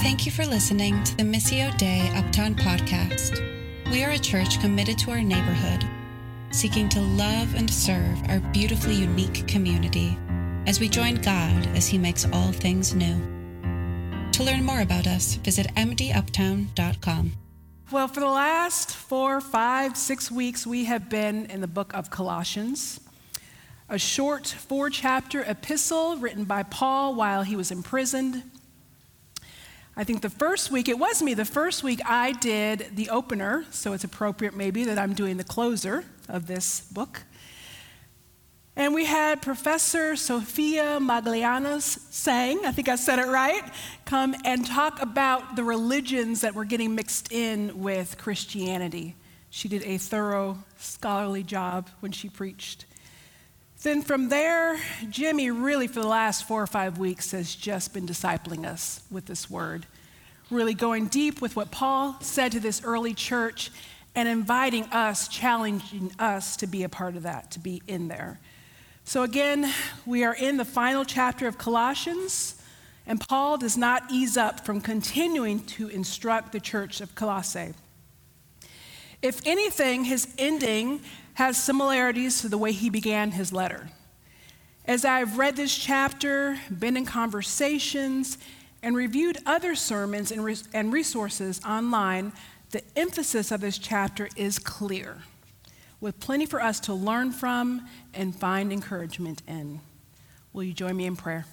Thank you for listening to the Missio Dei Uptown podcast. We are a church committed to our neighborhood, seeking to love and serve our beautifully unique community as we join God as He makes all things new. To learn more about us, visit mduptown.com. Well, for the last 4, 5, 6 weeks, we have been in the book of Colossians, a short 4-chapter epistle written by Paul while he was imprisoned. I think the first week I did the opener, so it's appropriate maybe that I'm doing the closer of this book. And we had Professor Sofia Magallanes sang, I think I said it right, come and talk about the religions that were getting mixed in with Christianity. She did a thorough scholarly job when she preached. Then from there, Jimmy really for the last 4 or 5 weeks has just been discipling us with this word, really going deep with what Paul said to this early church and inviting us, challenging us to be a part of that, to be in there. So again, we are in the final chapter of Colossians, and Paul does not ease up from continuing to instruct the church of Colossae. If anything, his ending has similarities to the way he began his letter. As I've read this chapter, been in conversations, and reviewed other sermons and resources online, the emphasis of this chapter is clear, with plenty for us to learn from and find encouragement in. Will you join me in prayer?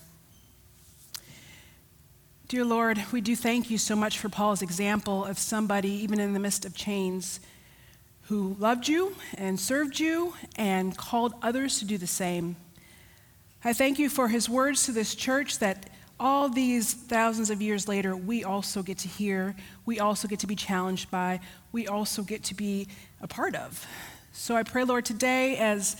Dear Lord, we do thank you so much for Paul's example of somebody, even in the midst of chains, who loved you and served you and called others to do the same. I thank you for his words to this church that all these thousands of years later, we also get to hear, we also get to be challenged by, we also get to be a part of. So I pray, Lord, today as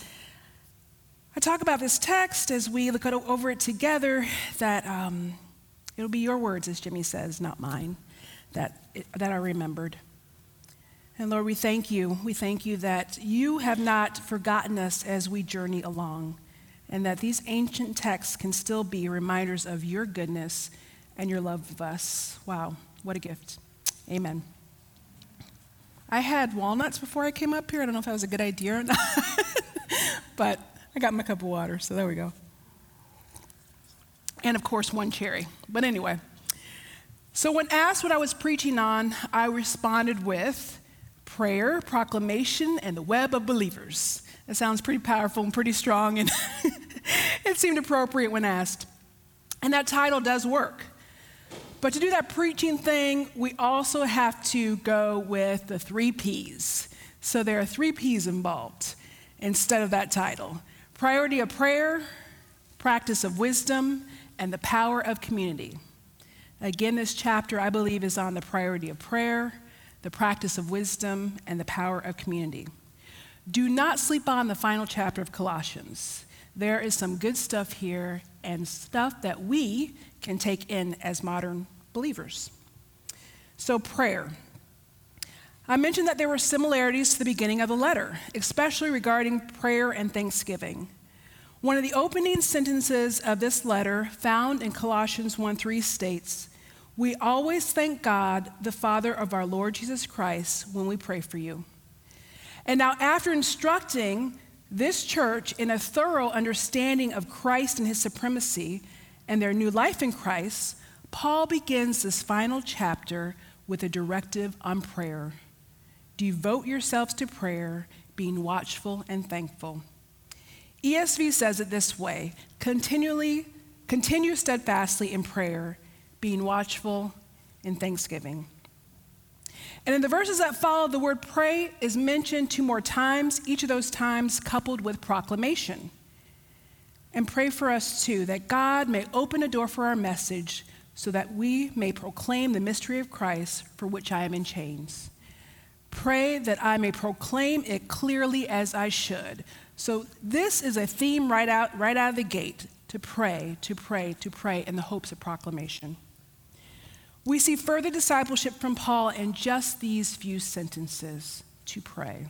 I talk about this text, as we look over it together, that it'll be your words, as Jimmy says, not mine, that are remembered. And Lord, we thank you. We thank you that you have not forgotten us as we journey along, and that these ancient texts can still be reminders of your goodness and your love of us. Wow, what a gift. Amen. I had walnuts before I came up here. I don't know if that was a good idea or not, but I got my cup of water, so there we go. And of course, 1 cherry. But anyway, so when asked what I was preaching on, I responded with prayer, proclamation, and the web of believers. That sounds pretty powerful and pretty strong, and it seemed appropriate when asked. And that title does work. But to do that preaching thing, we also have to go with the 3 Ps. So there are 3 Ps involved instead of that title. Priority of prayer, practice of wisdom, and the power of community. Again, this chapter, I believe, is on the priority of prayer, the practice of wisdom, and the power of community. Do not sleep on the final chapter of Colossians. There is some good stuff here and stuff that we can take in as modern believers. So prayer. I mentioned that there were similarities to the beginning of the letter, especially regarding prayer and thanksgiving. One of the opening sentences of this letter, found in Colossians 1:3, states, "We always thank God, the Father of our Lord Jesus Christ, when we pray for you." And now, after instructing this church in a thorough understanding of Christ and his supremacy and their new life in Christ, Paul begins this final chapter with a directive on prayer. Devote yourselves to prayer, being watchful and thankful. ESV says it this way: continue steadfastly in prayer, being watchful in thanksgiving. And in the verses that follow, the word pray is mentioned 2 more times, each of those times coupled with proclamation. And pray for us too, that God may open a door for our message so that we may proclaim the mystery of Christ, for which I am in chains. Pray that I may proclaim it clearly as I should. So this is a theme right out of the gate, to pray, to pray, to pray in the hopes of proclamation. We see further discipleship from Paul in just these few sentences, to pray.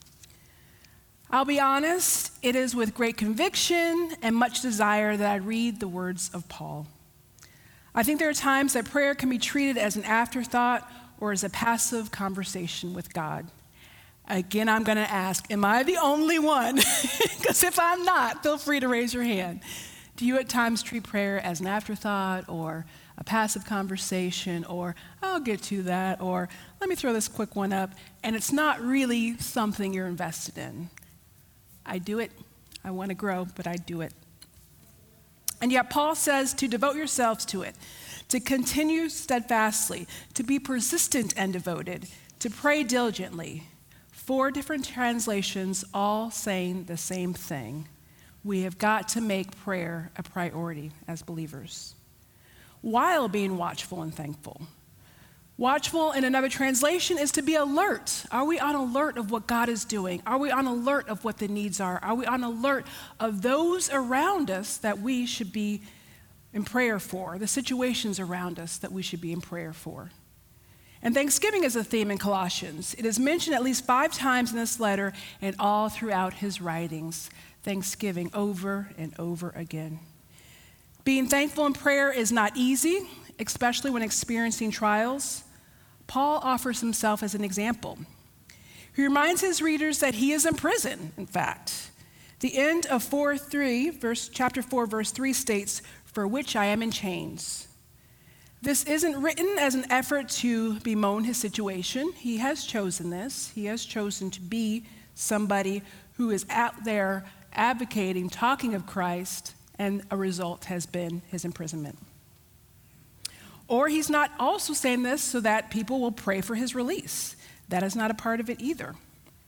I'll be honest, it is with great conviction and much desire that I read the words of Paul. I think there are times that prayer can be treated as an afterthought or as a passive conversation with God. Again, I'm going to ask, am I the only one? Because if I'm not, feel free to raise your hand. Do you at times treat prayer as an afterthought or a passive conversation, or I'll get to that, or let me throw this quick one up, and it's not really something you're invested in? I do it. I want to grow, but I do it. And yet Paul says to devote yourselves to it, to continue steadfastly, to be persistent and devoted, to pray diligently. 4 different translations all saying the same thing. We have got to make prayer a priority as believers, while being watchful and thankful. Watchful in another translation is to be alert. Are we on alert of what God is doing? Are we on alert of what the needs are? Are we on alert of those around us that we should be in prayer for, the situations around us that we should be in prayer for? And Thanksgiving is a theme in Colossians. It is mentioned at least 5 times in this letter and all throughout his writings. Thanksgiving over and over again. Being thankful in prayer is not easy, especially when experiencing trials. Paul offers himself as an example. He reminds his readers that he is in prison, in fact. The end of chapter 4, verse 3 states, "For which I am in chains." This isn't written as an effort to bemoan his situation. He has chosen this. He has chosen to be somebody who is out there advocating, talking of Christ, and a result has been his imprisonment. Or he's not also saying this so that people will pray for his release. That is not a part of it either.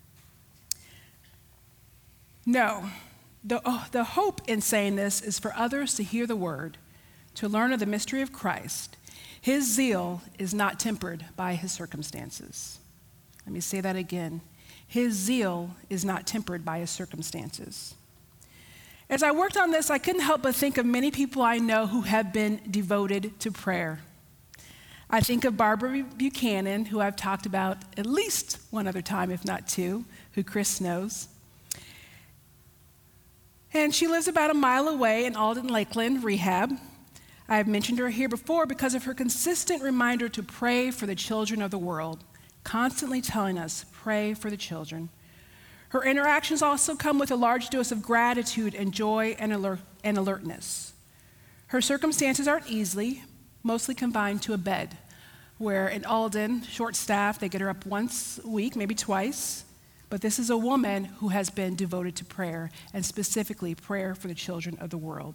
No, the hope in saying this is for others to hear the word, to learn of the mystery of Christ. His zeal is not tempered by his circumstances. Let me say that again. His zeal is not tempered by his circumstances. As I worked on this, I couldn't help but think of many people I know who have been devoted to prayer. I think of Barbara Buchanan, who I've talked about at least one other time, if not 2, who Chris knows. And she lives about a mile away in Alden Lakeland Rehab. I have mentioned her here before because of her consistent reminder to pray for the children of the world, constantly telling us, pray for the children. Her interactions also come with a large dose of gratitude and joy and alertness. Her circumstances aren't easy, mostly confined to a bed, where in Alden, short-staffed, they get her up once a week, maybe twice. But this is a woman who has been devoted to prayer, and specifically prayer for the children of the world.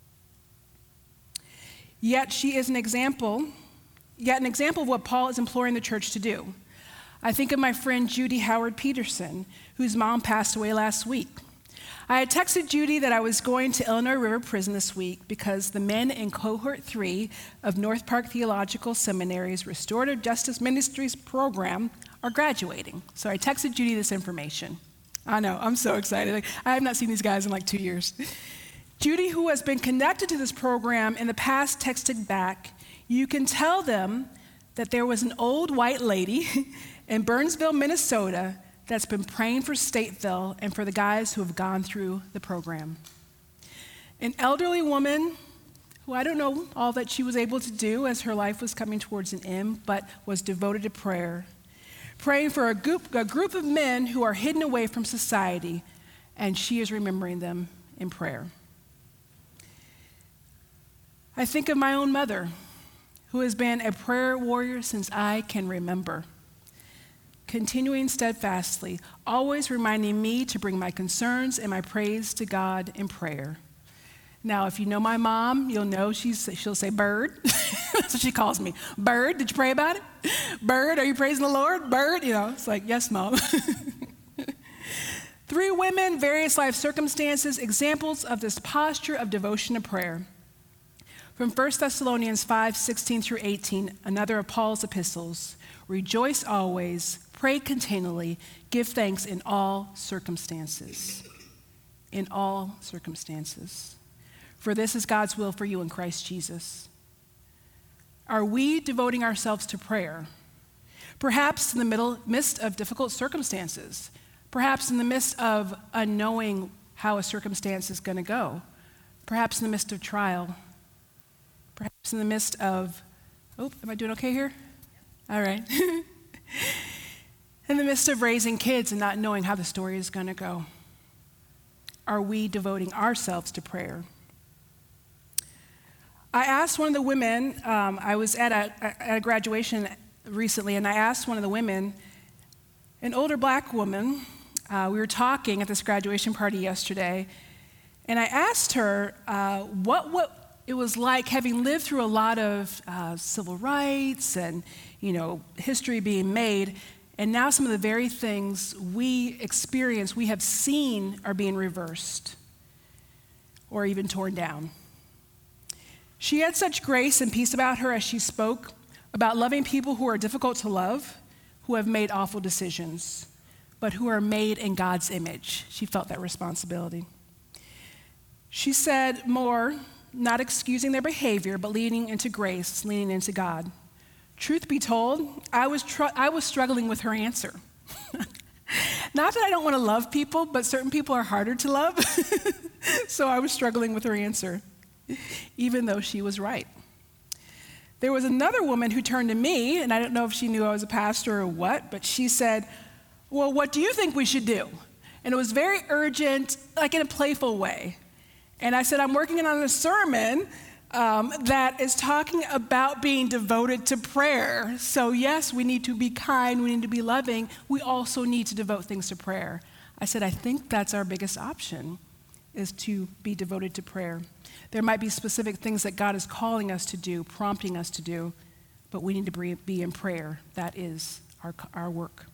Yet she is an example of what Paul is imploring the church to do. I think of my friend Judy Howard Peterson, whose mom passed away last week. I had texted Judy that I was going to Illinois River Prison this week because the men in Cohort 3 of North Park Theological Seminary's Restorative Justice Ministries program are graduating. So I texted Judy this information. I know, I'm so excited. I have not seen these guys in like 2 years. Judy, who has been connected to this program in the past, texted back, "You can tell them that there was an old white lady in Burnsville, Minnesota, that's been praying for Stateville and for the guys who have gone through the program." An elderly woman who I don't know all that she was able to do as her life was coming towards an end, but was devoted to prayer, praying for a group of men who are hidden away from society, and she is remembering them in prayer. I think of my own mother, who has been a prayer warrior since I can remember, continuing steadfastly, always reminding me to bring my concerns and my praise to God in prayer. Now, if you know my mom, you'll know she'll say, "Bird." That's what she calls me. "Bird, did you pray about it? Bird, are you praising the Lord? Bird?" It's like, "Yes, Mom." 3 women, various life circumstances, examples of this posture of devotion to prayer. From 1 Thessalonians 5:16 through 18, another of Paul's epistles, "Rejoice always, pray continually, give thanks in all circumstances." In all circumstances. For this is God's will for you in Christ Jesus. Are we devoting ourselves to prayer? Perhaps in the midst of difficult circumstances. Perhaps in the midst of unknowing how a circumstance is going to go. Perhaps in the midst of trial. perhaps in the midst of, am I doing okay here? All right. In the midst of raising kids and not knowing how the story is going to go, are we devoting ourselves to prayer? I asked one of the women, I was at a graduation recently, and I asked one of the women, an older black woman, we were talking at this graduation party yesterday, and I asked her what it was like having lived through a lot of civil rights and, history being made, and now some of the very things we experience, we have seen are being reversed or even torn down. She had such grace and peace about her as she spoke about loving people who are difficult to love, who have made awful decisions, but who are made in God's image. She felt that responsibility. She said more, not excusing their behavior, but leaning into grace, leaning into God. Truth be told, I was struggling with her answer. Not that I don't want to love people, but certain people are harder to love. So I was struggling with her answer, even though she was right. There was another woman who turned to me, and I don't know if she knew I was a pastor or what, but she said, well, what do you think we should do? And it was very urgent, like in a playful way. And I said, I'm working on a sermon that is talking about being devoted to prayer. So yes, we need to be kind, we need to be loving. We also need to devote things to prayer. I said, I think that's our biggest option, is to be devoted to prayer. There might be specific things that God is calling us to do, prompting us to do, but we need to be in prayer. That is our work.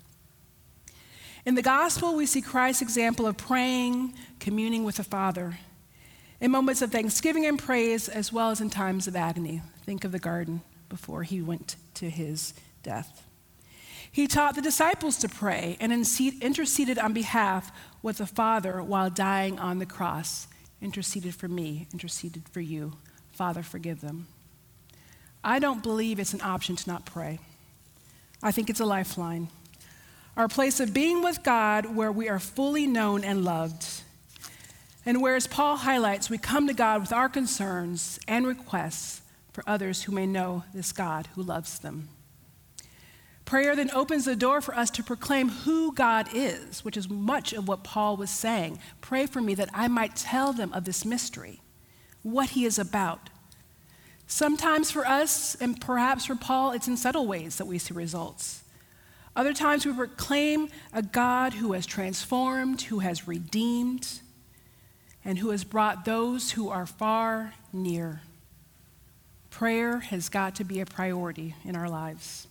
In the gospel, we see Christ's example of praying, communing with the Father, in moments of thanksgiving and praise, as well as in times of agony. Think of the garden before he went to his death. He taught the disciples to pray and interceded on behalf with the Father while dying on the cross. Interceded for me, interceded for you. Father, forgive them. I don't believe it's an option to not pray. I think it's a lifeline. Our place of being with God where we are fully known and loved. And whereas Paul highlights, we come to God with our concerns and requests for others who may know this God who loves them. Prayer then opens the door for us to proclaim who God is, which is much of what Paul was saying. Pray for me that I might tell them of this mystery, what he is about. Sometimes for us, and perhaps for Paul, it's in subtle ways that we see results. Other times we proclaim a God who has transformed, who has redeemed, and who has brought those who are far near. Prayer has got to be a priority in our lives.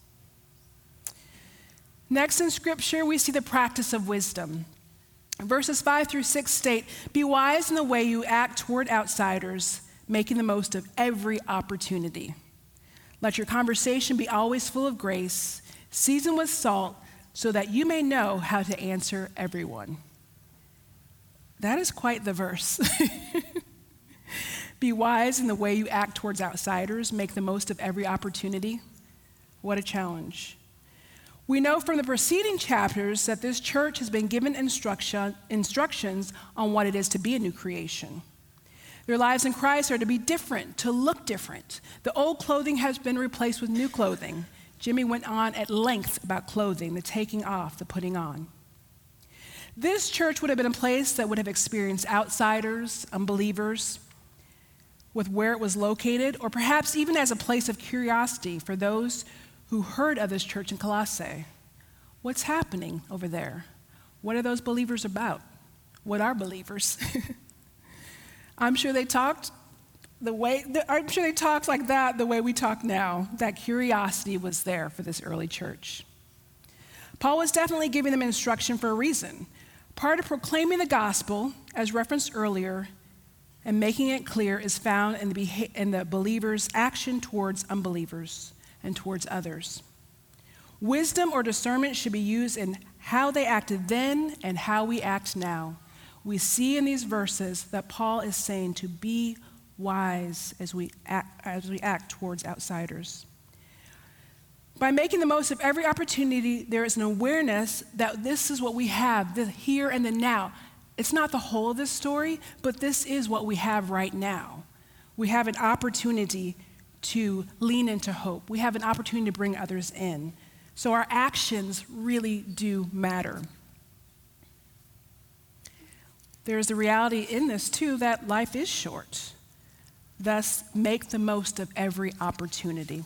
Next in Scripture, we see the practice of wisdom. Verses 5-6 state, "Be wise in the way you act toward outsiders, making the most of every opportunity. Let your conversation be always full of grace, seasoned with salt, so that you may know how to answer everyone." That is quite the verse. Be wise in the way you act towards outsiders, make the most of every opportunity. What a challenge. We know from the preceding chapters that this church has been given instructions on what it is to be a new creation. Their lives in Christ are to be different, to look different. The old clothing has been replaced with new clothing. Jimmy went on at length about clothing, the taking off, the putting on. This church would have been a place that would have experienced outsiders, unbelievers, with where it was located, or perhaps even as a place of curiosity for those who heard of this church in Colossae. What's happening over there? What are those believers about? What are believers? I'm sure they talked like that the way we talk now. That curiosity was there for this early church. Paul was definitely giving them instruction for a reason. Part of proclaiming the gospel, as referenced earlier, and making it clear is found in the believer's action towards unbelievers and towards others. Wisdom or discernment should be used in how they acted then and how we act now. We see in these verses that Paul is saying to be wise as we act towards outsiders. By making the most of every opportunity, there is an awareness that this is what we have, the here and the now. It's not the whole of this story, but this is what we have right now. We have an opportunity to lean into hope. We have an opportunity to bring others in. So our actions really do matter. There's the reality in this, too, that life is short. Thus, make the most of every opportunity.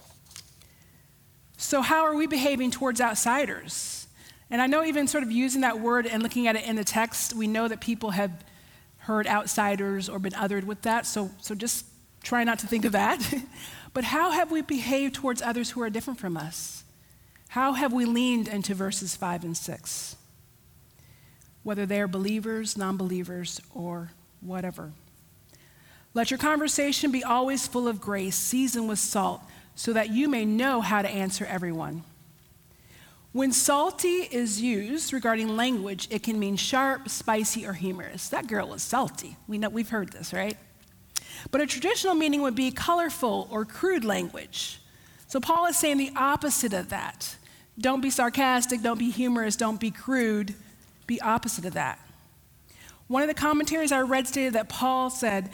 So how are we behaving towards outsiders? And I know even sort of using that word and looking at it in the text, we know that people have heard outsiders or been othered with that, so just try not to think of that. But how have we behaved towards others who are different from us? How have we leaned into verses 5 and 6? Whether they are believers, non-believers, or whatever. Let your conversation be always full of grace, seasoned with salt, so that you may know how to answer everyone. When salty is used regarding language, it can mean sharp, spicy, or humorous. That girl was salty. We've heard this, right? But a traditional meaning would be colorful or crude language. So Paul is saying the opposite of that. Don't be sarcastic, don't be humorous, don't be crude. Be opposite of that. One of the commentaries I read stated that Paul said,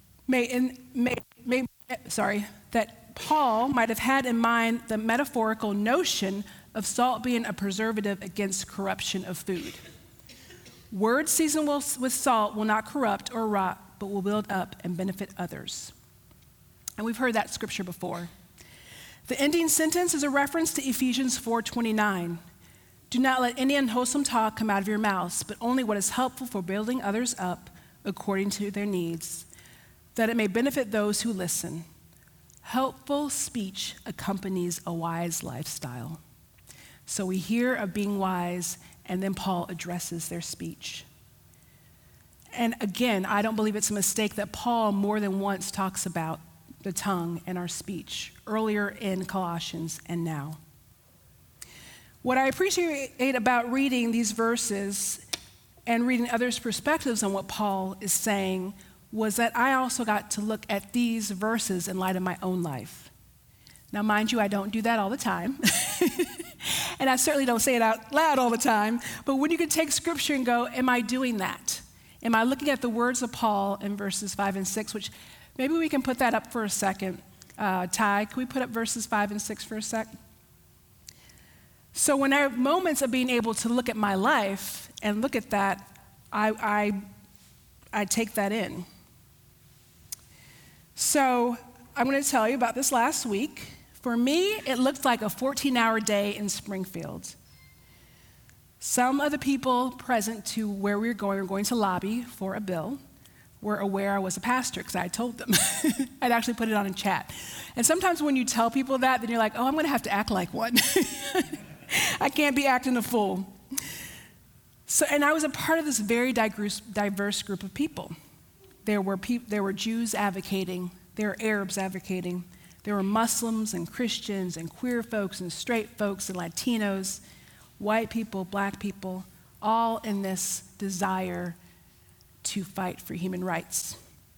that Paul might have had in mind the metaphorical notion of salt being a preservative against corruption of food. Words seasoned with salt will not corrupt or rot, but will build up and benefit others. And we've heard that scripture before. The ending sentence is a reference to Ephesians 4:29. Do not let any unwholesome talk come out of your mouths, but only what is helpful for building others up according to their needs, that it may benefit those who listen. Helpful speech accompanies a wise lifestyle. So we hear of being wise, and then Paul addresses their speech. And again, I don't believe it's a mistake that Paul more than once talks about the tongue and our speech, earlier in Colossians and now. What I appreciate about reading these verses and reading others' perspectives on what Paul is saying was that I also got to look at these verses in light of my own life. Now, mind you, I don't do that all the time. And I certainly don't say it out loud all the time. But when you can take scripture and go, am I doing that? Am I looking at the words of Paul in verses 5 and 6, which maybe we can put that up for a second. Ty, can we put up verses 5 and 6 for a sec? So when I have moments of being able to look at my life and look at that, I take that in. So I'm going to tell you about this last week. For me, it looked like a 14-hour day in Springfield. Some of the people present to where we were going to lobby for a bill, were aware I was a pastor because I told them. I'd actually put it on in chat. And sometimes when you tell people that, then you're like, oh, I'm going to have to act like one. I can't be acting a fool. So, and I was a part of this very diverse group of people. There were Jews advocating, there were Arabs advocating, there were Muslims and Christians and queer folks and straight folks and Latinos, white people, black people, all in this desire to fight for human rights.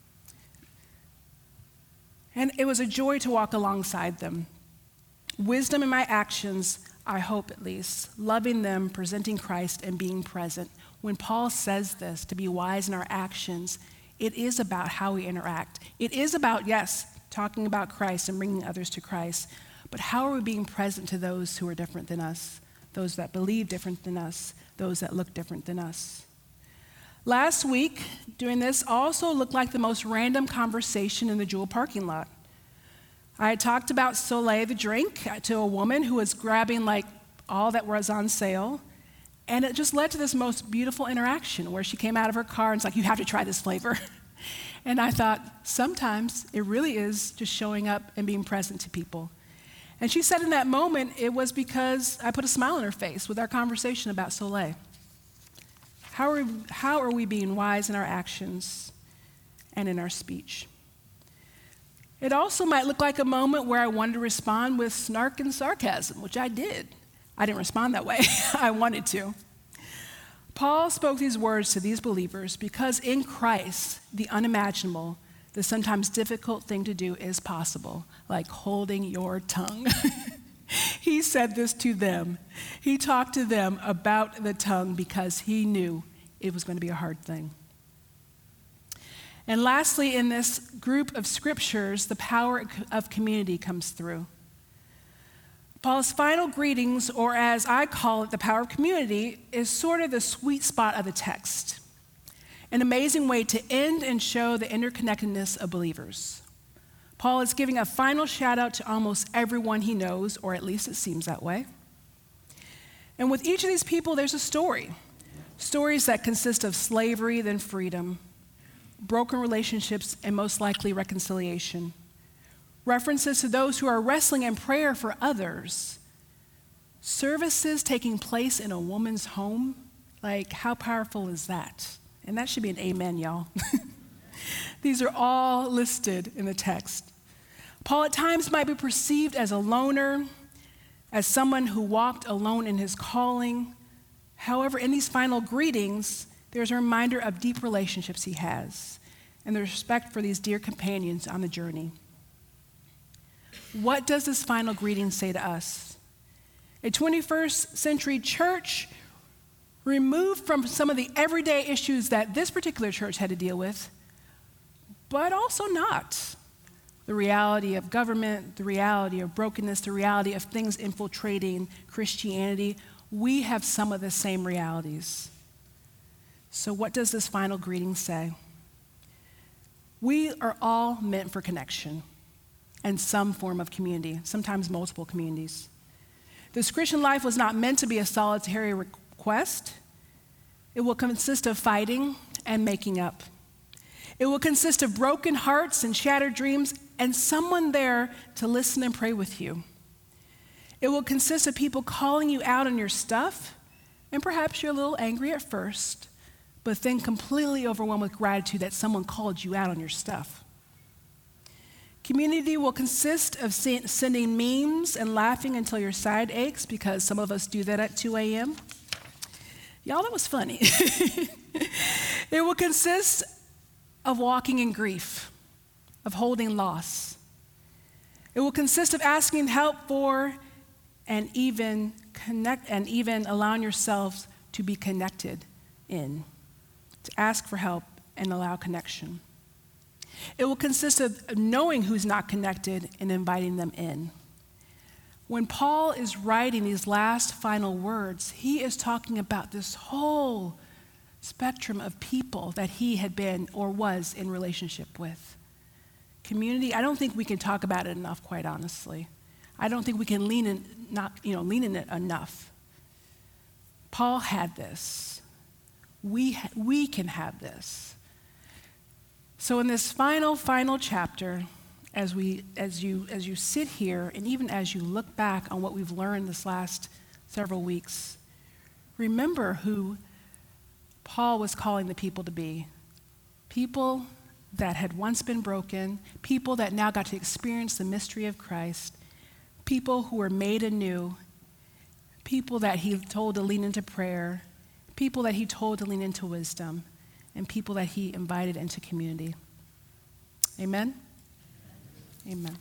And it was a joy to walk alongside them. Wisdom in my actions, I hope at least, loving them, presenting Christ, and being present. When Paul says this, to be wise in our actions, it is about how we interact. It is about, yes, talking about Christ and bringing others to Christ, but how are we being present to those who are different than us, those that believe different than us, those that look different than us? Last week, doing this also looked like the most random conversation in the Jewel parking lot. I had talked about Soleil, the drink, to a woman who was grabbing like all that was on sale. And it just led to this most beautiful interaction where she came out of her car and was like, you have to try this flavor. And I thought, sometimes it really is just showing up and being present to people. And she said in that moment, it was because I put a smile on her face with our conversation about Soleil. How are we being wise in our actions and in our speech? It also might look like a moment where I wanted to respond with snark and sarcasm, which I did. I didn't respond that way. I wanted to. Paul spoke these words to these believers because in Christ, the unimaginable, the sometimes difficult thing to do is possible, like holding your tongue. He said this to them. He talked to them about the tongue because he knew it was going to be a hard thing. And lastly, in this group of scriptures, the power of community comes through. Paul's final greetings, or as I call it, the power of community, is sort of the sweet spot of the text. An amazing way to end and show the interconnectedness of believers. Paul is giving a final shout out to almost everyone he knows, or at least it seems that way. And with each of these people, there's a story. Stories that consist of slavery, then freedom, broken relationships, and most likely reconciliation. References to those who are wrestling in prayer for others. Services taking place in a woman's home. Like, how powerful is that? And that should be an amen, y'all. These are all listed in the text. Paul at times might be perceived as a loner, as someone who walked alone in his calling. However, in these final greetings, there's a reminder of deep relationships he has and the respect for these dear companions on the journey. What does this final greeting say to us? A 21st century church removed from some of the everyday issues that this particular church had to deal with, but also not. The reality of government, the reality of brokenness, the reality of things infiltrating Christianity. We have some of the same realities. So what does this final greeting say? We are all meant for connection and some form of community, sometimes multiple communities. This Christian life was not meant to be a solitary quest. It will consist of fighting and making up. It will consist of broken hearts and shattered dreams and someone there to listen and pray with you. It will consist of people calling you out on your stuff, and perhaps you're a little angry at first, but then completely overwhelmed with gratitude that someone called you out on your stuff. Community will consist of sending memes and laughing until your side aches, because some of us do that at 2 a.m. Y'all, that was funny. It will consist of walking in grief, of holding loss. It will consist of asking help for and even allowing yourselves to be connected in, to ask for help and allow connection. It will consist of knowing who's not connected and inviting them in. When Paul is writing these last final words, he is talking about this whole spectrum of people that he had been or was in relationship with. Community, I don't think we can talk about it enough, quite honestly. I don't think we can lean in it enough. Paul had this. We can have this. So in this final chapter, as you sit here, and even as you look back on what we've learned this last several weeks, remember who Paul was calling the people to be. People that had once been broken, people that now got to experience the mystery of Christ, people who were made anew, people that he told to lean into prayer, people that he told to lean into wisdom, and people that he invited into community. Amen? Amen.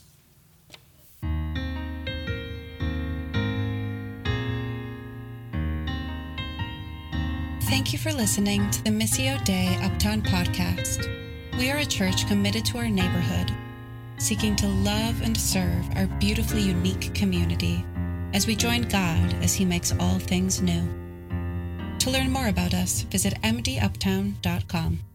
Thank you for listening to the Missio Dei Uptown podcast. We are a church committed to our neighborhood, seeking to love and serve our beautifully unique community as we join God as He makes all things new. To learn more about us, visit mduptown.com.